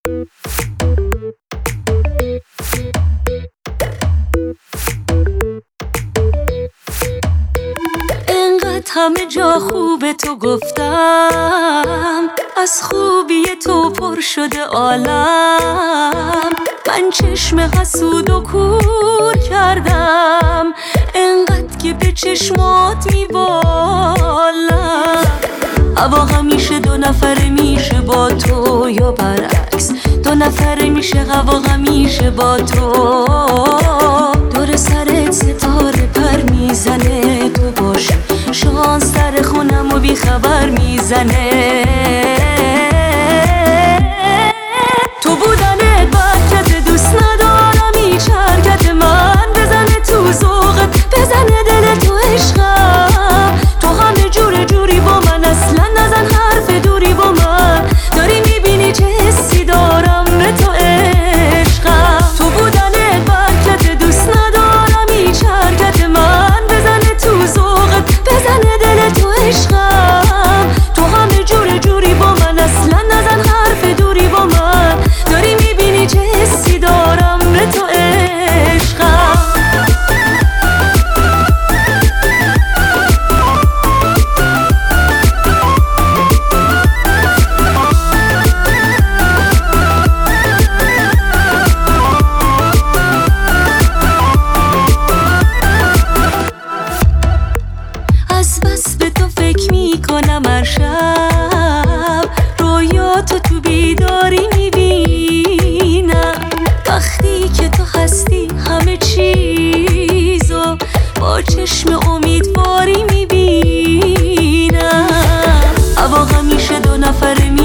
همه جا خوب تو گفتم، از خوبی تو پر شده عالم. من چشم حسود و کور کردم، انقدر که به چشمات میبالم. هوا همیشه دو نفره میشه با تو یا برعکس، دو نفره میشه هوا همیشه با تو. دور سرت ستاره پر میزنه، تو باشی شانس در خونم و بی خبر میزنه. تو بودنت برکت، دوست ندارم هیچ حرکت من بزنه تو ذوقت، بزنه دل تو عشقم. تو همه جور جوری با من، اصلا نزن حرف دوری با من. داری میبینی چه حسی دارم به تو عشقم. تو بودنت برکت، دوست ندارم هیچ حرکت من بزنه تو ذوقت، بزنه دل تو عشقم. تو همه جور جوری با من، اصلا نزن حرف دوری با من. داری میبینی چه حسی دارم به تو عشقم. از بس به تو فکر میکنم هر شب، رویاتو تو بیداری میبینم. وقتی که تو هستی همه چیزو با چشم امیدواری میبینم. هوا همیشه دو نفره